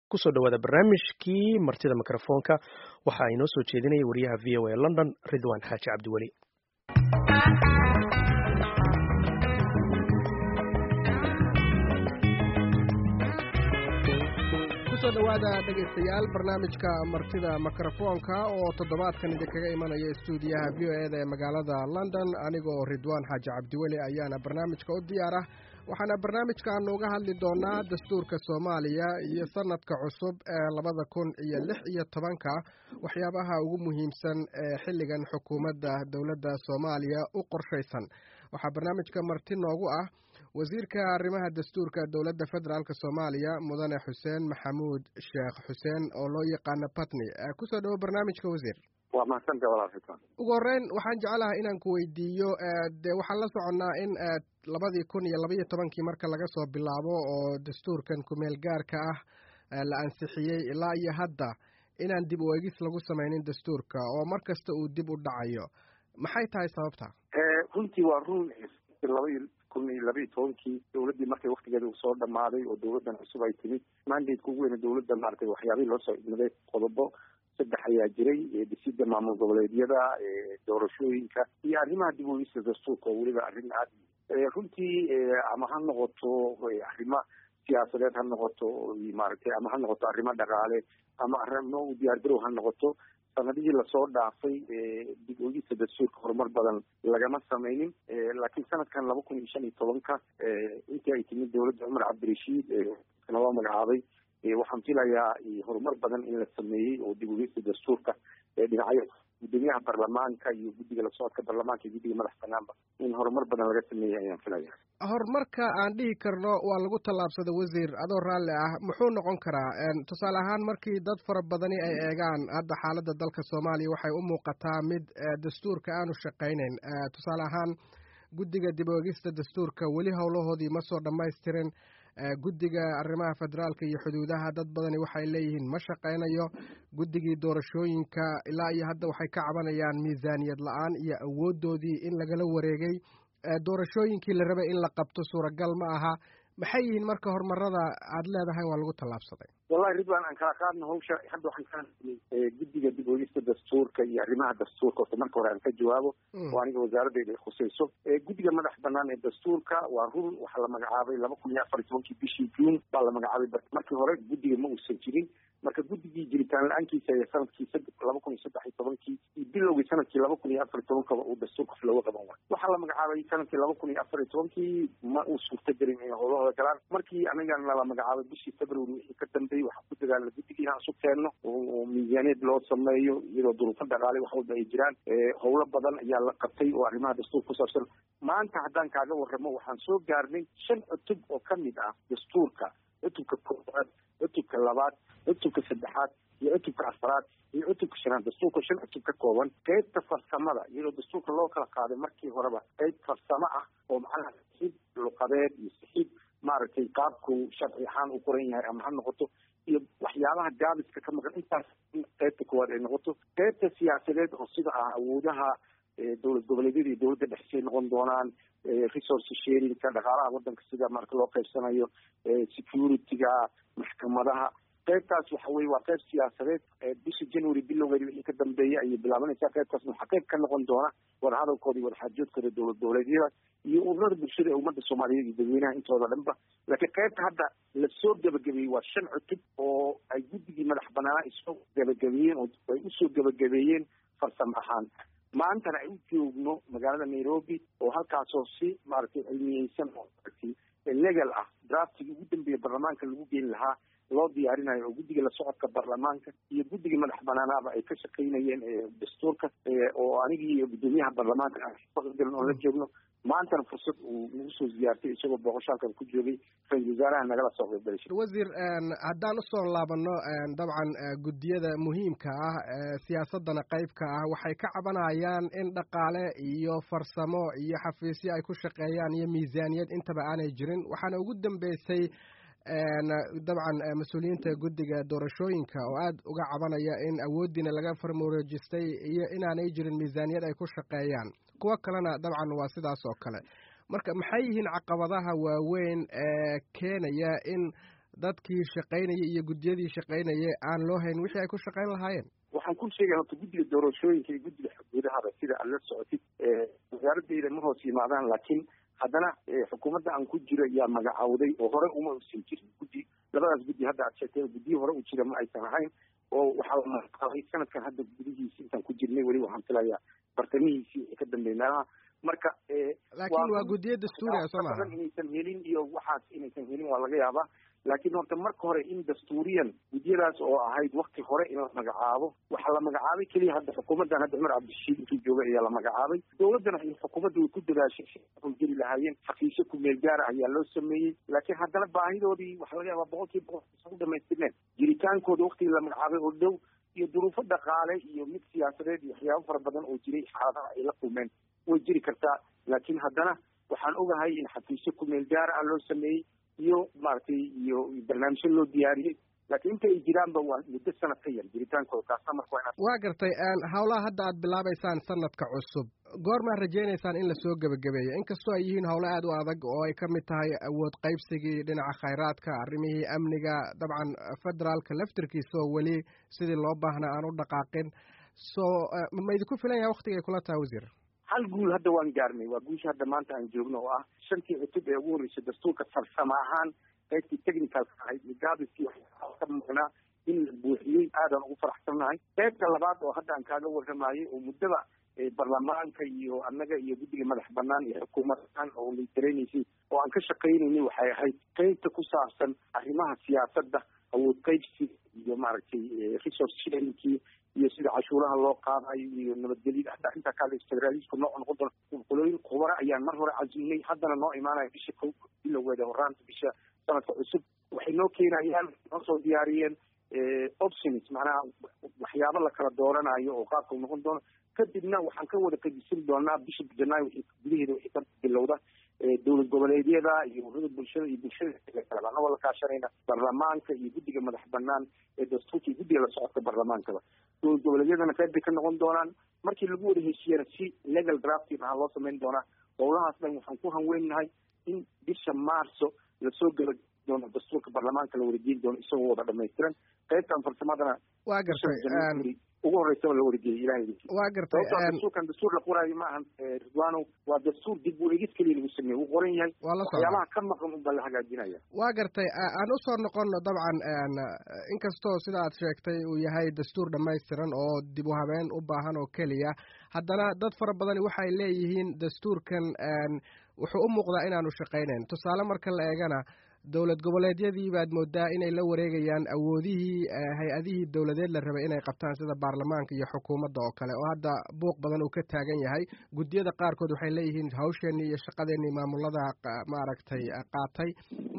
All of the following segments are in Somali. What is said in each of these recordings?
kusoo dhawaada barnaamijkii martida mikrofoonka waxaa inoo soo jeedinaya wariyaha v o a London Ridwan Xaaji Cabdiweli. kusoo dhawaada dhegaystayaal barnaamijka martida mikrofoonka oo toddobaadkan idinkaga imanaya stuudiyaha v o a da ee magaalada London anigoo Ridwan Xaaji Cabdiweli ayaana barnaamijka u diyaara waxaana barnaamijkan uga hadli doonaa dastuurka Soomaaliya iyo sanadka cusub ee 2016 waxyaabaha ugu muhiimsan ee xilligan xukuumadda dawladda Soomaaliya u qorshaysan waxaa barnaamijka marti noogu ah wasiirka arrimaha dastuurka dawladda federaalka Soomaaliya mudane Xuseen Maxamuud Sheekh Xuseen oo loo yaqaan Patni ku soo dhawo barnaamijka wasiir. waa mahadsantahay walaal. ugu horreyn waxaan jeclahay inaan ku weydiiyo waxaan la soconnaa in 2012 marka laga soo bilaabo oo dastuurkan ku-meel gaarka ah la ansixiyey ilaa iyo hadda inaan dib u eegis lagu samaynin dastuurka oo mar kasta uu dib u dhacayo maxay tahay sababta? runtii waa run 2012 dawladdii markay waktigeeda uu soo dhammaaday oo dawladdan cusub ay timid mandate-ka ugu weyn dawladda maaragtay waxyaabihii loo soo idmaday qodobo 3 ayaa jiray dhisida maamul goboleedyada doorashooyinka iyo arrimaha dib u eegista dastuurka oo weliba arrin aad runtii ama ha noqoto arrimo siyaasadeed ha noqoto maaragtay ama ha noqoto arrimo dhaqaale ama arrimo u diyaargarow ha noqoto sanadihii lasoo dhaafay dib u eegista dastuurka horumar badan lagama samaynin laakiin sanadkan 2015 intii ay timid dawladda Cumar Cabdirashiid loo magacaabay waxaan filayaa horumar badan in la sameeyey oo dib u eegista dastuurka dhinacyo gudoomiyaha baarlamaanka iyo guddiga la socodka baarlamaanka iyo guddiga madax banaanba in horumar badan laga sameeyey ayaan filaya. horumarka aan dhihi karno waa lagu tallaabsada wasiir adoo raalli ah muxuu noqon karaa tusaale ahaan markii dad fara badani ay eegaan hadda xaaladda dalka Soomaaliya waxay u muuqataa mid dastuurka aanu shaqaynayn tusaale ahaan guddiga dib u eegista dastuurka weli howlahoodii ma soo dhammaystirin guddiga arrimaha federaalka iyo xuduudaha dad badani waxay leeyihiin ma shaqaynayo guddigii doorashooyinka ilaa iyo hadda waxay ka cabanayaan miisaaniyad la-aan iyo awoodoodii in lagala wareegay doorashooyinkii la rabay in la qabto suuragal ma aha maxay yihiin marka horumarada aad leedahay waa lagu tallaabsaday? wallahi Ridwan aan kala qaadno hawsha hadda waxaan ka guddiga dib u eegista dastuurka iyo arrimaha dastuurka oo marka hore aan ka jawaabo oo aniga wasaaradda ay khusayso guddiga madax bannaan ee dastuurka waa run waxa la magacaabay 2014 bishii June baa la magacaabay markii hore guddiga ma uusan jirin marka guddigii jiritaan la-aankiisa ee sanadkii 2013 iyo bilowgii sanadkii 2014 uu dastuurka looga qaban waayay waxaa la magacaabay sanadkii 2014 ma uu suurtagelin in howlahooda galaan markii anigana la magacaabay bishii February wixii ka dambeeyay waxaa ku dagaalay guddigii inaan isu keenno oo miisaaniyad loo sameeyo iyadoo duruufo dhaqaale wax walba ay jiraan howlo badan ayaa la qabtay oo arrimaha dastuurka ku saabsan maanta haddaan kaaga warramo waxaan soo gaarnay 5 cutub oo ka mid ah dastuurka cutubka 1 cutubka 2 cutubka 3 iyo cutubka 4 iyo cutubka 5 dastuurka 5 cutub ka kooban qaybta farsamada iyadoo dastuurka loo kala qaaday markii horeba qayb farsamo ah oo macnaha sixid luqadeed iyo sixid maaragtay qaabku sharci ahaan u qoran yahay ama ha noqoto iyo waxyaabaha gaabiska ka maqan intaas qaybta koowaad ay noqoto qaybta siyaasadeed oo sida ah awoodaha dowlad goboleedyada iyo dowladda dhexsay noqon doonaan resource sharingka dhaqaalaha waddanka sida marka loo qaybsanayo security-ga maxkamadaha qaybtaas waxa weye waa qayb siyaasadeed bisha January bilowgeeda wixii ka dambeeyay ayay bilaabanaysaa qaybtaas waxaa qayb ka noqon doona wadahadalkooda iyo wadaxaajoodkooda dowlad goboleedyada iyo ururada bulshada ee ummadda Soomaaliyeed iyo dadweynaha intooda dhanba laakiin qaybta hadda la soo gabagabeeyey waa 5 cutub oo ay guddigii madax bannaan isoo gabagabeeyeen oo ay usoo gabagabeeyeen farsamo ahaan maantana ay u joogno magaalada Nairobi oo halkaasoo si maaragtay cilmiyeysan oo legal ah draftigii ugu dambeeyay baarlamaanka lagu geyn lahaa loo diyaarinayo oo guddiga la socodka baarlamaanka iyo guddiga madax bannaanaaba ay ka shaqaynayeen dastuurka oo anigii iyo gudoomiyaha baarlamaanka aan oo la joogno maantana fursad uu nagu soo ziyaartay isagoo booqashaalkan ku joogay ra-iisul wasaaraha nagala soo qaybgalay. wasiir haddaan usoo laabano dabcan guddiyada muhiimka ah siyaasadana qaybka ah waxay ka cabanayaan in dhaqaale iyo farsamo iyo xafiisyo ay ku shaqeeyaan iyo miisaaniyad intaba aanay jirin waxaana ugu dambeysay dabcan mas-uuliyiinta guddiga doorashooyinka oo aad uga cabanaya in awooddiina laga farmaroojistay iyo inaanay jirin miisaaniyad ay ku shaqeeyaan kuwo kalena dabcan waa sidaas oo kale marka maxay yihiin caqabadaha waaweyn ee keenaya in dadkii shaqaynayay iyo guddiyadii shaqaynayay aan loo hayn wixii ay ku shaqayn lahaayeen? waxaan ku sheegay horta guddiga doorashooyinka iyo guddiga xuduudahaba sida aad la socotid wasaaradayda ma hoos yimaadaan, laakiin haddana xukuumadda aan ku jiro yaa magacawday oo hore uma usan jirin guddi. labadaas guddi hadda aad sheegtay guddiyo hore u jira ma aysan ahayn, oo waxaa la magacaabay sanadkan hadda gudihiisi intaan ku jirnay weli waxaan filayaa bartamihiisii ka dambeey meelaha. marka laakiin waa guddiyo dastuuri ah, soo maaha inaysan helin iyo waxaas inaysan helin waa laga yaabaa, laakiin horta marka hore in dastuuriyan guddiyadaas oo ahayd wakti hore in la magacaabo, waxaa la magacaabay keliya hadda xukuumaddan hadda cumar cabdishiid intuu jooga ayaa la magacaabay. dowladdana iyo xukuumadda way ku dadaashay ay geli lahaayeen xafiisyo kumeel gaara ayaa loo sameeyey, laakiin haddana baahidoodii waxaa laga yaabaa 100% isu dhamaystirneen jiritaankooda waktigii la magacaabay oo dhow iyo duruufo dhaqaale iyo mid siyaasadeed iyo waxyaabo fara badan oo jiray xaaladaha ay la kulmeen way jiri kartaa. laakiin haddana waxaan ogahay in xafiisyo kumeel gaara ah loo sameeyey iyo maaragtay iyo barnaamijyo loo diyaariyey, laakiin inta ay jiraanba waa muddo sanad ka yar jiritaankooda. taasna marka waa gartay. hawlaha hadda aad bilaabaysaan sanadka cusub goormaad rajaynaysaan in lasoo gebagabeeyo, inkastoo ay yihiin hawlo aad u adag oo ay ka mid tahay awood qaybsigii dhinaca khayraadka, arrimihii amniga, dabcan federaalka laftirkiisa oo weli sidii loo baahnaa aan u dhaqaaqin. ma idinku filan yahay waktiga ay kula tahay wasiir? hal guul hadda waan gaarnay, waa guusha hadda maanta aan joogno oo ah 5tii cutub ee ugu horreysay dastuurka farsamo ahaan qaybtii technicalka ahayd gaadiskii ka maqnaa in la buuxiyey. aadaan ugu faraxsannahay. qaybta labaad oo hadda aan kaaga warramayey oo muddaba baarlamaanka iyo annaga iyo guddiga madax banaan iyo xukuumadaan oo liitareynaysay oo aan ka shaqaynaynay waxay ahayd qaybta ku saabsan arrimaha siyaasadda, awood qaybsi iyo maaragtay resource sharingkii iyo sida cashuuraha loo qaadayo iyo nabadgelyada. hataa intaa kaale federalisku nooc noqon doona qolooyin khubaro ayaan mar hore cazilnay, haddana noo imaanaya bisha kow bilowgeeda horaanta bisha sanadka cusub. waxay noo keenayaan noo soo diyaariyeen options, macnaha waxyaabo la kala dooranayo oo qaabka u noqon doono. kadibna waxaan ka wada qadisin doonaa bisha janaayo gudaheeda wixii ka bilowda dowlad goboleedyada iyo ururada bulshada iyo bulshada kale anagoo la kaashanayna baarlamaanka iyo guddiga madax banaan ee dastuurka iyo guddiga la socodka baarlamaankaba. dowlad goboleedyadana qayb bay ka noqon doonaan. markii lagu wada heshiiyana si legal drafting ahaa loo samayn doonaa. howlahaas dhan waxaan ku hanweynahay in bisha maarso lasoo gala doono dastuurka baarlamaanka la wadageyn doono isagoo wada dhamaystiran. qaybtan farsamadana waa gartay ugu horreysaba la wadageeyay ilahay. waa gartay dastuurkan dastuur la qoraayo ma ahan ridwaanow, waa dastuur dib u eegis keliya lagu sameeye wuu qoran yahay, waxyaabaha ka maqan unbaa la hagaajinaya. waa gartay. aan usoo noqono dabcan inkastoo sida aad sheegtay uu yahay dastuur dhamaystiran oo dib u habeen u baahan oo keliya, haddana dad fara badani waxay leeyihiin dastuurkan wuxuu u muuqdaa inaanu shaqaynayn. tusaale marka la eegana dowlad goboleedyadii baad moodaa inay la wareegayaan awoodihii hay-adihii dowladeed la rabay inay qabtaan sida baarlamaanka iyo xukuumadda oo kale, oo hadda buuq badan uu ka taagan yahay. guddiyada qaarkood waxay leeyihiin hawsheenii iyo shaqadeenii maamulada maaragtay qaatay.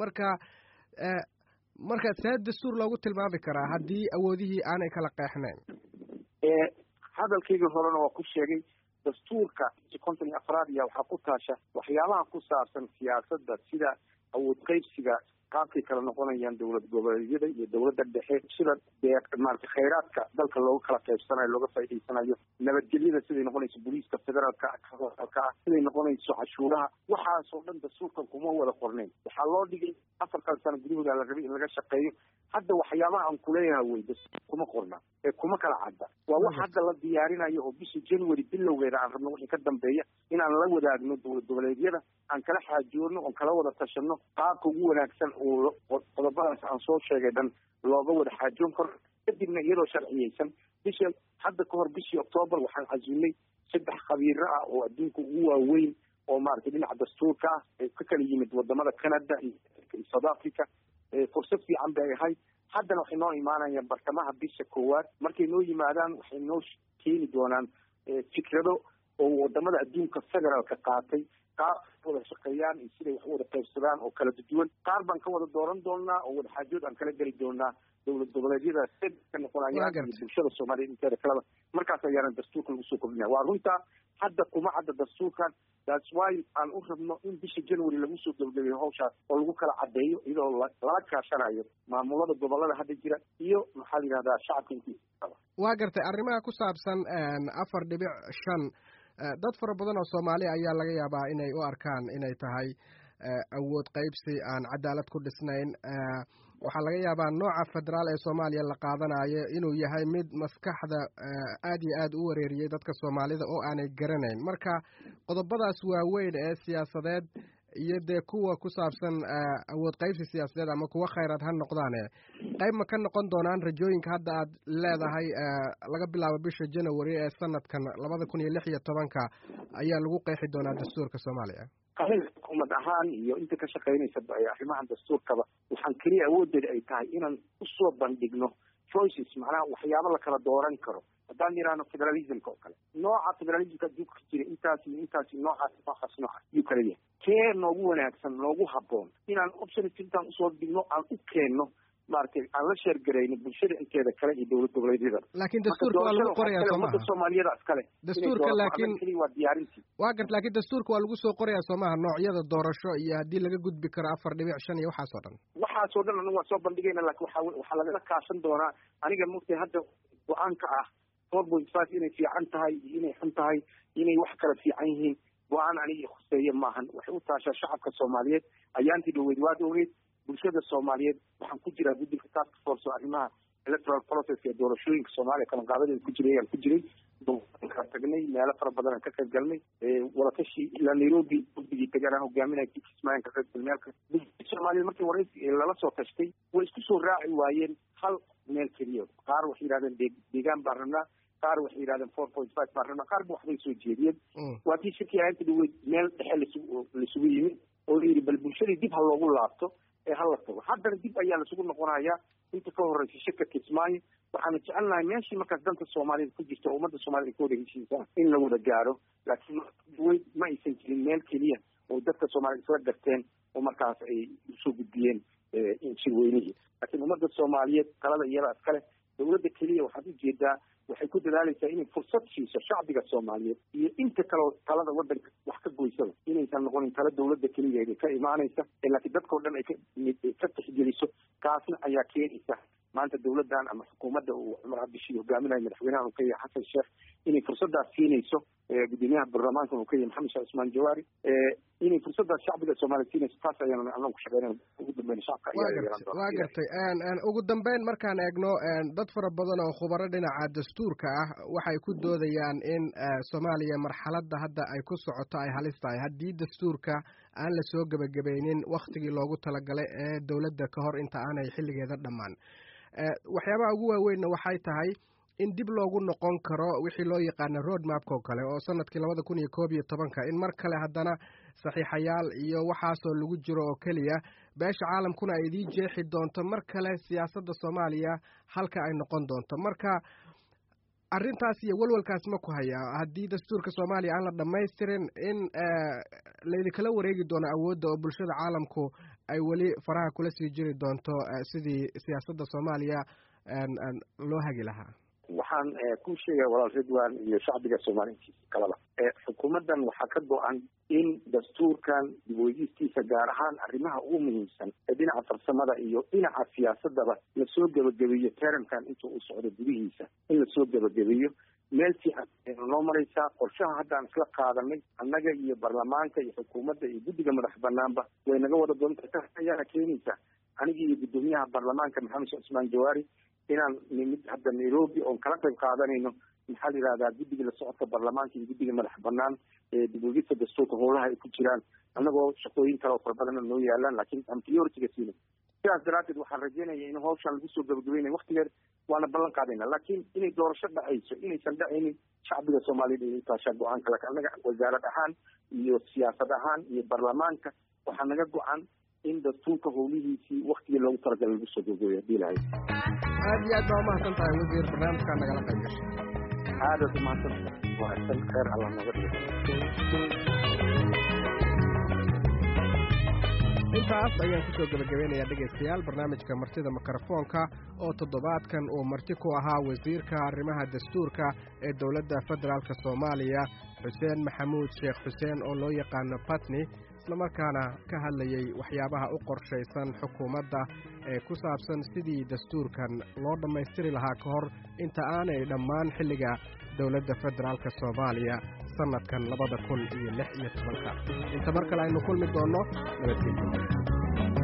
marka see dastuur loogu tilmaami karaa haddii awoodihii aanay kala qeexnayn? hadalkayga horena waa ku sheegay dastuurka 54 ya waxaa ku taasha waxyaabaha ku saabsan siyaasadda sida awood qaybsiga, qaabkay kala noqonayaan dowlad goboleedyada iyo dowladda dhexe, sida maarata khayraadka dalka looga kala qaybsanayo looga faa'iidaysanayo, nabadgelyada siday noqonayso booliiska federaalka ah, siday noqonayso cashuuraha. waxaasoo dhan dastuurkan kuma wada qornayn. waxaa loo dhigay 4 sano gudahooda la rabay in laga shaqeeyo. hadda waxyaabaha aan kuleeyahay wey dastuur kuma qorna ee kuma kala cadda. waa wax hadda la diyaarinayo oo bisha January bilowgeeda aan rabno wixii ka dambeeya inaan la wadaagno dowlad goboleedyada, aan kala xaajoodno, oon kala wada tashano qaabka ugu wanaagsan oo qodobadaas aan soo sheegay dhan looga wada xaajoon karo. kadibna iyadoo sharciyeysan bisha hadda ka hor bishii October waxaan cazilnay 3 khabiiro ah oo adduunka ugu waaweyn oo maaragtay dhinaca dastuurka ah ee ka kala yimid wadamada Canada iyo South Africa. fursad fiican bay ahayd. haddana waxay noo imaanayaan bartamaha bisha koowaad. markay noo yimaadaan waxay noo keeni doonaan fikrado oo wadamada adduunka federaalka qaatay, qaar wada shaqeeyaan iyo siday wax wada qaybsadaan oo kala duwan. qaar baan ka wada dooran doonaa oo wada xaajood aan kala geli doonaa dowlad goboleedyada ka noqonayaan iyo bulshada Soomaaliyeed inteeda kaleba. markaas ayaana dastuurka lagu soo kordhinaya. waa runtaa hadda kuma cadda dastuurkan. that's why aan u rabno in bisha January lagu soo gabagabeeyo hawshaas oo lagu kala cadeeyo iyadoo lala kaashanayo maamulada gobolada hadda jira iyo maxaa la yidhahdaa shacabka intiisa. waa gartay. arrimaha ku saabsan 4.5 dad fara badan oo Soomaaliya ayaa laga yaabaa inay u arkaan inay tahay awood qaybsi aan cadaalad ku dhisnayn. waxaa laga yaabaa nooca federaal ee soomaaliya la qaadanayo inuu yahay mid maskaxda aad iyo aad u wareeriyey dadka soomaalida oo aanay garanayn marka qodobadaas waaweyn ee siyaasadeed iyo dee kuwa ku saabsan awood qaybsi siyaasadeed ama kuwa khayraad ha noqdaane qayb ma ka noqon doonaan rajooyinka hadda aad leedahay laga bilaabo bisha January ee sanadkan 2016 ayaa lagu qeexi doonaa dastuurka Soomaaliya xukuumad ahaan iyo inta ka shaqaynaysa arrimaha dastuurkaba waxaan kaliya awoodeeda ay tahay inaan u soo bandhigno choices macnaha waxyaabo la kala dooran karo haddaan yidhaahno federalismka oo kale nooca federalismka adduunka ka jira intaas noocaas yuu kala yahay kee noogu wanaagsan noogu habboon inaan options intaan usoo dhigno aan u keenno maaragtay aan la sheergarayno bulshada inteeda kale iyo dowlad goboleedyada laakiin dastuurka waa lagu qorayaa Soomaaliya Soomaaliyada iskale dastuurka laakiin waa diyaarintii waa gart laakiin dastuurka waa lagu soo qorayaa Soomaaliya noocyada doorasho iyo haddii laga gudbi karo 4.5 iyo waxaas oo dhan anagu waa soo bandhigayna laakiin waxaa lagala kaashan doonaa aniga mugtay hadda go-aanka ah 4.5 inay fiican tahay iyo inay xun tahay inay wax kala fiican yihiin go-aan aniga khuseeye maahan waxay u taashaa shacabka Soomaaliyeed ayaantii dhaweyd waad ogeyd bulshada Soomaaliyeed waxaan ku jiraa guddiga task force oo arrimaha electoral process ee doorashooyinka Soomaaliya kala qaadadeeda ku jiray ka tagnay meelo fara badan aan ka qayb galnay wadatashi ilaa Nairobi guddigii tagaan hogaaminaya Kismaayo ka qayb galmeelka Soomaaliya markii waraysi lala soo tashtay way isku soo raaci waayeen hal meel keliya qaar waxay yiraahdeen deegaan baan rabnaa qaar waxay yiraahdeen 4.5 baan rabnaa qaar waxbay soo jeediyeen waa tii shirkii ayaantii dhaweyd meel dhexe lisugu yimid oo yidhi bal bulshadii dib ha loogu laabto ee hala tago haddana dib ayaa lasugu noqonayaa inta ka horreysay shirka Kismaayo waxaana jecelnahay meeshii markaas danta Soomaalida ku jirta ummadda Soomaalida ka wada heshiisa in la wada gaaro laakiin ma aysan jirin meel keliya oo dadka Soomaalida isla garteen oo markaas ay soo gudbiyeen in shirweynihii laakiin ummadda Soomaaliyeed talada iyada iskale dowladda keliya waxaad u jeedaa waxay ku dadaalaysaa inay fursad siiso shacbiga Soomaaliyeed iyo inta kale talada waddanka wax ka goysada inaysan noqonin tala dowladda keliya ka imaanaysa laakiin dadkoo dhan ay ka tixgeliso kaasna ayaa keenaysa maanta dowladdan ama xukuumadda uu Cumar Cabdishii hogaaminayo madaxweynaha uu ka yahay Xasan Sheekh inay fursadaas siinayso gudoomiyaha baarlamaanka uu ka yahay Maxamed Sheekh Usmaan Jawaari inay fursadaas shacbiga Soomaaliyeed siinayso taas ayaan anagu ku shaqeynaa ugu dambeyn shacabka waa gartay ugu dambeyn markaan eegno dad fara badan oo khubaro dhinaca dastuurka ah waxay ku doodayaan in Soomaaliya marxaladda hadda ay ku socoto ay halis tahay haddii dastuurka aan la soo gabagabaynin waqtigii loogu talagalay ee dowladda ka hor inta aanay xilligeeda dhammaan waxyaabaha ugu waaweynna waxay tahay in dib loogu noqon karo wixii loo yaqaano road mapka oo kale oo sanadkii 2011 in mar kale haddana saxiixayaal iyo waxaasoo lagu jiro oo keliya beesha caalamkuna ay idiin jeexi doonto mar kale siyaasadda Soomaaliya halka ay noqon doonto marka arrintaas iyo walwalkaas ma ku hayaa haddii dastuurka Soomaaliya aan la dhamaystirin in laydinkala wareegi doono awoodda oo bulshada caalamku ay weli faraha kula sii jiri doonto sidii siyaasadda Soomaaliya loo hagi lahaa waxaan ku sheegay walaal Ridwaan iyo shacbiga Soomaaliyeed kalaba xukuumaddan waxaa ka go'an in dastuurkan dib u eegistiisa gaar ahaan arrimaha ugu muhiimsan ee dhinaca farsamada iyo dhinaca siyaasadaba la soo gabagabeeyo termkan intuu u socdo gudihiisa in la soo gabagabeeyo meel fiican noo maraysaa qorshaha haddaan isla qaadanay annaga iyo baarlamaanka iyo xukuumadda iyo guddiga madax banaanba way naga wada doontaa ayaana keenaysa anigii iyo guddoomiyaha baarlamaanka Maxamed Sheekh Usmaan Jawaari inaan nimid hadda Nairobi oon kala qayb qaadanayno maxaa la yidhahdaa guddiga la socodka baarlamaanka iyo guddiga madax banaan ee dib u eegista dastuurka howlaha ay ku jiraan annagoo shaqooyin kale oo fara badan noo yaalaan laakiin aan priority-ga siinin sidaas daraaddeed waxaan rajeynaya in hawshan lagu soo gabagabeynay waqtigeed waana ballan qaadayna laakiin inay doorasho dhacayso inaysan dhacaynin shacbiga Soomaaliyeed ay taashaa go-aanka laakiin annaga wasaarad ahaan iyo siyaasad ahaan iyo baarlamaanka waxaa naga go-an in dastuurka howlihiisii waqtigii loogu talagalay lagu soo gabagabeeyo hadii lahayd aad iyo aad baa umahadsan tahay wasiir barnaamijkaa nagala qayb gashay aad umahadsantahay wanaagsan khayr alla naga dhigo intaas ayaan kusoo gabagabeynayaa dhegaystayaal barnaamijka martida mikrofoonka oo toddobaadkan uu marti ku ahaa wasiirka arrimaha dastuurka ee dowladda federaalk Soomaaliya Xuseen Maxamuud Sheekh Xuseen oo loo yaqaano Patni islamarkaana ka hadlayay waxyaabaha u qorshaysan xukuumadda ee ku saabsan sidii dastuurkan loo dhammaystiri lahaa ka hor inta aanay dhammaan xilliga dowladda federaalk Soomaaliya sanadkan 2016 inta mar kale aynu kulmi doono nabadgelyo